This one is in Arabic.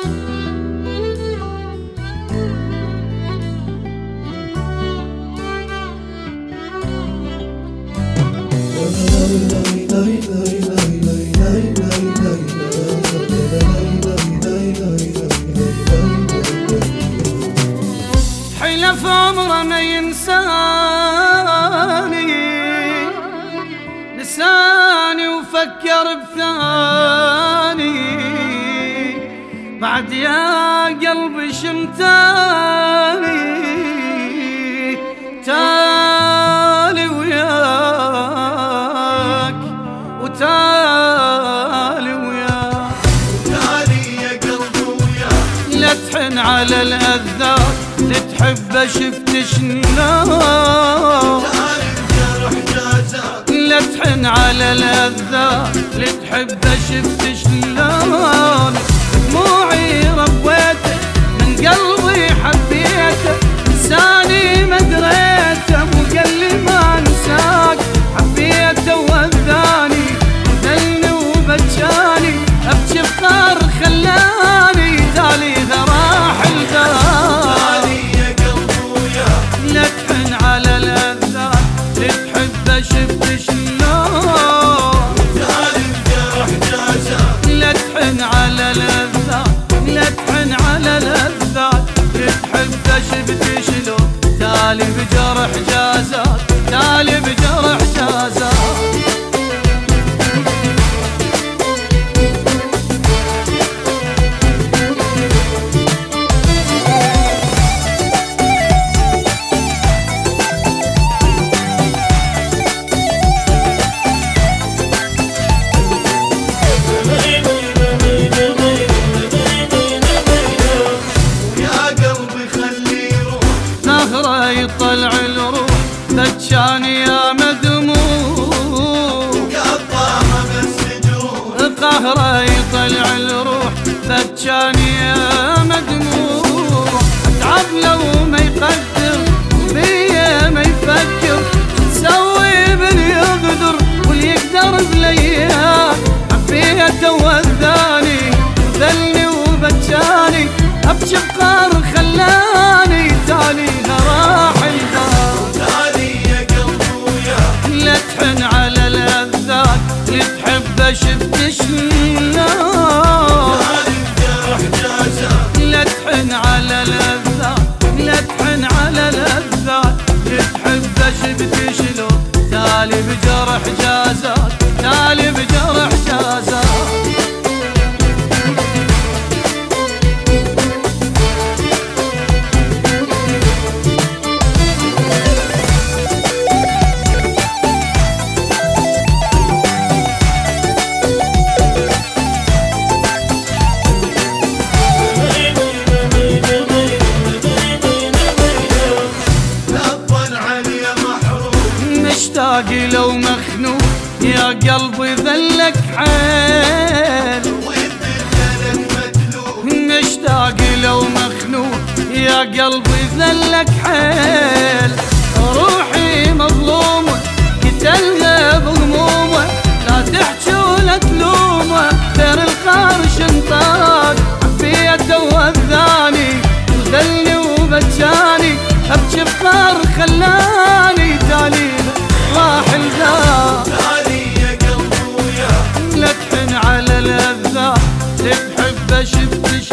حلف عمره ما ينساني، لساني وفكر بثاني، بعد يا قلبي شمتاني، تالي وياك وتالي وياك، تالي يا قلبي وياك، لا تحن على الأذى لتحب شفت شنو، تالي الجرح جازاك، لا تحن على الأذى لتحب شفت شلون، دموعي ربيته من قلبي حبيته، لساني ما دريته وقلبي ما انساك، حبيته وأذاني وذلني وبجاني، أبكي بقار خلاني تالي راح البال، يا قلبي وياك، لا تحن على الأذى لتحب شفت شلون، تالي الجرح جازاك، لا تحن على الأذى، لا تحن على الأذى لتحب شفت شلون، تالي بجرح جازاك، تالي بجرح جازاك. يطلع الروح بجان يا مدموع، قطامة بس جروح، قهره يطلع الروح بجان يا مدموع، اتعب لو ما يقدر وبيا ما يفكر، تسوي باللي يقدر واللي يقدر بالايام، حبيته وذاني وذلني وبجاني، ابكي بقار خلاني تالي راح البال، تالي يا قلبي وياك، لا تحن على الأذى لتحب شفت شلون، تالي الجرح جازاك، لا تحن على الأذى، لا تحن على الأذى لتحب شفت شلون، تالي بجرح جازاك، تالي بجرح جازاك. مشتاق لو مخنوق يا قلبي ذلك حيل، وانت الجنة مدلوق، مشتاق لو مخنوق يا قلبي ذلك حيل، روحي مظلومة قتلها بهمومة، لا تحكي ولا تلومه غير القرش انطاق، حبيته وذاني وذلني وبجاني، ابكي بقار خلاني تالي راح البال، تالي يا قلبي وياك، لا تحن على الأذى لتحب شفت